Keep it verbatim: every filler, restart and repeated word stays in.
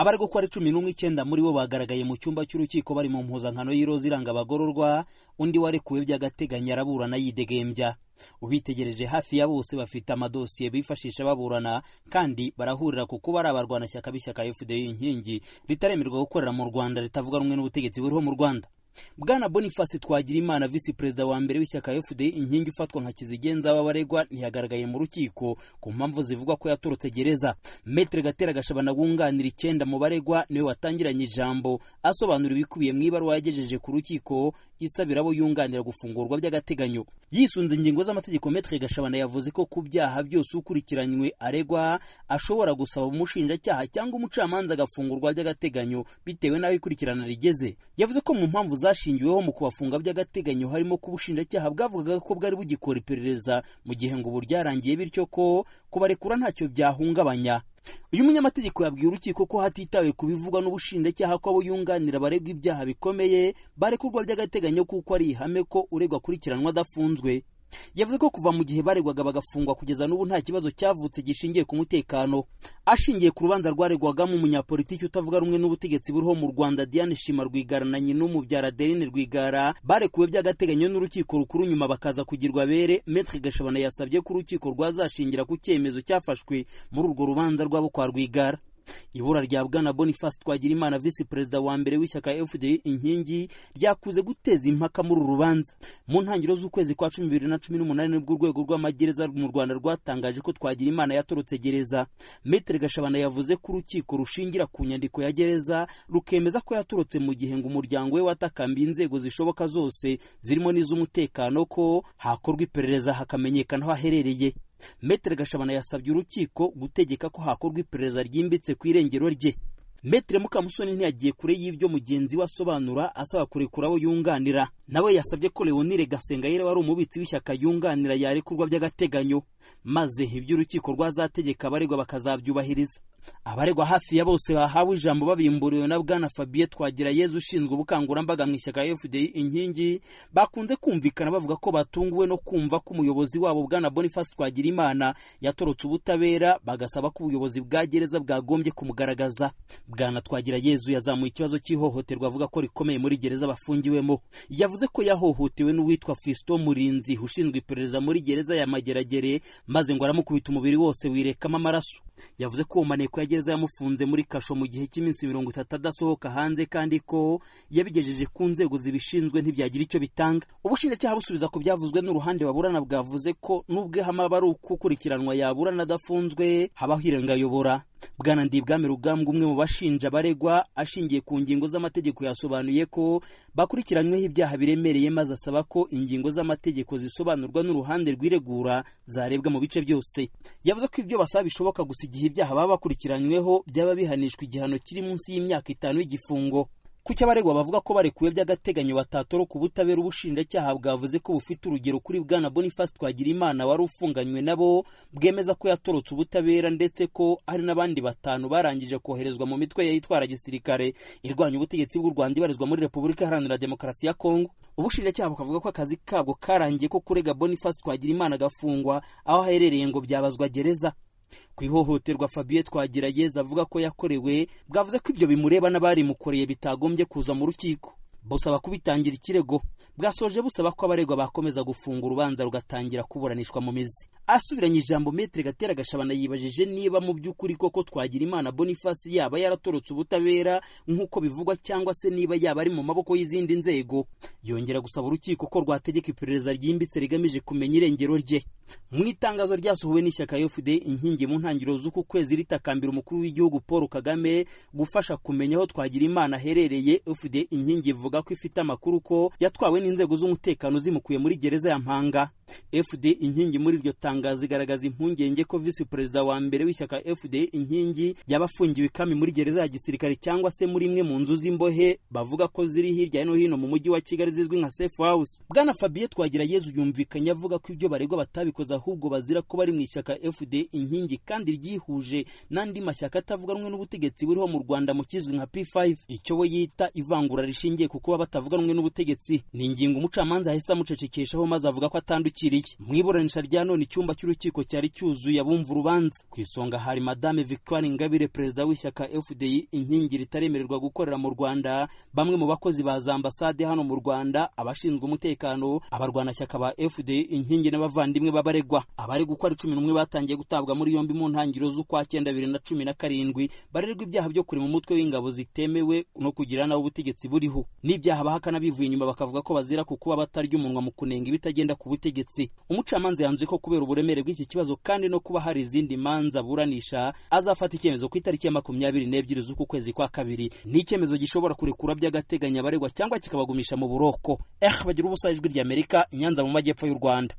abaregwa ko ari cumi n'umwe icyenda muri bo bagaragaye mu cyumba cy'urukiko bari mu mpuzankano y'iroza iranga abagororwa, undi warekuwe by'agateganyo araburana yidegembya. Ubitegereje hafi ya bose bafite amadosiye bifashisha baburana kandi barahurira ku kuba ari abarwanashyaka b'ishyaka F D Inkingi ritaremerwa gukorera mu Rwanda, ritavuga rumwe n'ubutegetsi buriho mu Rwanda. Bwana Boniface Twagirimana, visi perezida wa mbere w'ishyaka F D Inkingi ufatwa nka kizigenza w'abaregwa, ntiyagaragaye mu rukiko ku mpamvu zivugwa ko yatorotse gereza. Maître Gatera Gashabana wunganira icyenda mu baregwa niwe watangiranye ijambo asobanura ibikubiye mu ibaruwa yagejeje ku rukiko isabira abo yunganira gufungurwa by'agateganyo. Yisunze ingingo z'amategeko, Maître Gashabana yavuze ko ku byaha byose ukurikiranywe aregwa ashobora gusaba umushinjacyaha cyangwa umucamanza agafungurwa by'agateganyo bitewe n'aho ikurikirana rigeze. Yavuze ko mu mpamvu zashingiweho mu kubafunga by'agateganyo harimo ko ubushinjacyaha bwavugaga ko bwari bugikora iperereza mu gihe ngo ubu ryarangiye, bityo ko kubarekura ntacyo byahungabanya. Uyu munyamategeko yabwiye urukiko ko hatitawe ku bivugwa n'ubushinjacyaha ko abo yunganira baregwa ibyaha bikomeye barekurwa by'agateganyo kuko ari ihame ko uregwa akurikiranwa adafunzwe. Yavuze ko kuva mu gihe baregwaga bagafungwa kugeza n'ubu nta kibazo cyavutse gishingiye ku mutekano. Ashingiye ku rubanza rwaregwagamo umunyapolitiki utavuga rumwe n'ubutegetsi buriho mu Rwanda Diane Shima Rwigara na nyina umubyara Adeline Rwigara barekuwe by'agateganyo n'urukiko rukuru nyuma bakaza kugirwa bere, Maître Gashabana yasabye ko urukiko rwazashingira ku cyemezo cyafashwe muri urwo rubanza rwabo kwa Rwigara. Ibura rya Bwana Boniface Twagirimana, visi perezida wa mbere w'ishyaka F D Inkingi, ryakuze guteza impaka muri uru rubanza. Mu ntangiriro z'ukwezi kwa cumi bibiri na cumi n'umunani nibwo urwego rw'amagereza mu Rwanda rwatangaje ko Twagirimana yatorotse gereza. Maître Gashabana yavuze ko urukiko rushingira ku nyandiko ya gereza rukemeza ko yatorotse mu gihe ngo umuryango we watakambiye inzego zishoboka zose zirimo n'iz'umutekano ko hakorwa iperereza hakamenyekana aho aherereye. Maître Gashabana yasabye urukiko gutegeka ko hakorwa iperereza ryimbitse ku irengero rye. Maître Mukamusoni ntiyagiye kure y'ibyo mugenzi we asobanura asaba kurekura abo yunganira. Nawe yasabye ko Leonire Gasengayire wari umubitsi w'ishyaka yunganira yarekurwa by'agateganyo, maze iby'urukiko rwazategeka abaregwa bakazabyubahiriza. Abaregwa hafi ya bose bahawe ijambo babimburiwe na Bwana Fabien Twagirayezu ushinzwe ubukangurambaga mu ishyaka F D Inkingi, bakunze kumvikana bavuga ko batunguwe no kumva ko umuyobozi wabo Bwana Boniface Twagirimana yatorotse ubutabera, bagasaba ko ubuyobozi bwa gereza bwagombye kumugaragaza. Bwana Twagirayezu yazamuye ikibazo cy'ihohoterwa avuga ko rikomeye muri gereza bafungiwemo. Yavuze ko yahohotewe n'uwitwa Fiston Murinzi ushinzwe iperereza muri gereza ya Mageragere, maze ngo aramukubita umubiri wose wirekamo amaraso. Yavuze ko umaneko ya gereza yamufunze muri kasho mu gihe cy'iminsi mirongo itatu adasohoka hanze kandi ko yabigejeje ku nzego zibishinzwe ntibyagira icyo bitanga. Ubushinjacyaha busubiza ku byavuzwe n'uruhande baburana bwavuze ko nubwo hama bari ukukurikiranwa yaburana adafunzwe habaho irengayobora. Bwana Ndibwami Rugambwa, umwe mu bashinja baregwa ashingiye ku ngingo z'amategeko, yasobanuye ko bakurikiranyweho ibyaha biremereye, maze asaba ko ingingo z'amategeko zisobanurwa n'uruhande rw'iregura zarebwa mu bice byose. Yavuze ko ibyo basaba bishoboka gusa igihe ibyaha baba bakurikiranyweho byaba bihanishwa igihano kiri munsi y'imyaka itanu y'igifungo. Kuki abaregwa bavuga ko barekuwe by'agateganyo batatoroka ubutabera, ubushinjacyaha bwavuze ko bufite urugero kuri Bwana Boniface Twagirimana wari ufunganywe nabo bwemeza ko yatorotse ubutabera, ndetse ko hari n'abandi batanu barangije koherezwa mu mitwe yitwara gisirikare irwanya ubutegetsi bw'u Rwanda ibarizwa muri Repubulika Iharanira Demokarasi ya Kongo. Ubushinjacyaha bukavuga ko akazi kabwo karangiye ko kurega Boniface Twagirimana agafungwa aho aherereye ngo byabazwa gereza. Ku ihohoterwa Fabien Twagirayezu avuga ko yakorewe, bwavuze ko ibyo bimureba n'abari mukoreye bitagombye kuza mu rukiko. Busaba kubitangira ikirego. Bwasoje busaba ko abaregwa bakomeza gufunga urubanza rugatangira kuburanishwa mu mizi. Asubiranye ijambo, Maître Gatera Gashabana yibajije niba mu by'ukuri koko Twagirimana Boniface yaba yaratorotse ubutabera nk'uko bivugwa cyangwa se niba yaba ari mu maboko y'izindi nzego. Yongera gusaba urukiko ko rwategeka iperereza ryimbitse rigamije kumenya irengero rye. Mu itangazo ryasohowe n'ishyaka F D Inkingi mu ntangiriro z'uku kwezi ritakambira umukuru w'igihugu Paul Kagame gufasha kumenya aho Twagirimana aherereye, F D Inkingi ivuga ko ifite amakuru ko yatwawe n'inzego z'umutekano zimukuye muri gereza ya Mpanga. F D Inkingi muri iryo tangazo igaragaza impungenge ko visi perezida wa mbere w'ishyaka F D Inkingi yabafungiwe ikami muri gereza ya gisirikare cyangwa se muri imwe mu nzu z'imbohe bavuga ko ziri hirya no hino mu mujyi wa Kigali zizwi nka Safe House. Bwana Fabien Twagirayezu yumvikanye avuga ko ibyo baregwa batabikoze ahubwo bazira ko bari mu ishyaka F D Inkingi kandi ryihuje n'andi mashyaka atavuga rumwe n'ubutegetsi buriho mu Rwanda mu kizwi nka P five, icyo we yita ivangura rishingiye ku kuba batavuga rumwe n'ubutegetsi. Ni ingingo umucamanza yahise amucecekeshaho maze avuga ko atandukiriye. Mu iburanisha rya none icyumba cy'urukiko cyari cyuzuye abumva urubanza. Ku isonga hari Madame Victoire Ingabire, perezida w'ishyaka F D I inkingi ritaremererwa gukorera mu Rwanda, bamwe mu bakozi ba za ambasade hano mu Rwanda, abashinzwe umutekano, abarwanashyaka ba F D I inkingi n'abavandimwe babaregwa. Abari gukora cumi n'umwe batangiye gutabwa muri yombi mu ntangiriro z'ukwa cyenda bibiri na cumi na karindwi, barerwa ibyaha byo kurema umutwe w'ingabo zitemewe no kugira nawo ubutegetsi buriho. N'ibyaha bahakana bivuye inyuma bakavuga ko bazira ku kuba batarya umunwa mu kunenga ibitagenda ku butegetsi. Umucamanza yanzuye ko kubera uburemere bw'iki kibazo kandi no kuba hari izindi manza buranisha, azafata icyemezo ku itariki ya makumyabiri n'ebyiri z'uku kwezi kwa kabiri. Ni icyemezo gishobora kurekura by'agateganyo abaregwa cyangwa kikabagumisha mu buroko. Eh bagira ubusa ijwi ry'Amerika, Nyanza mu majyepfo y'u Rwanda.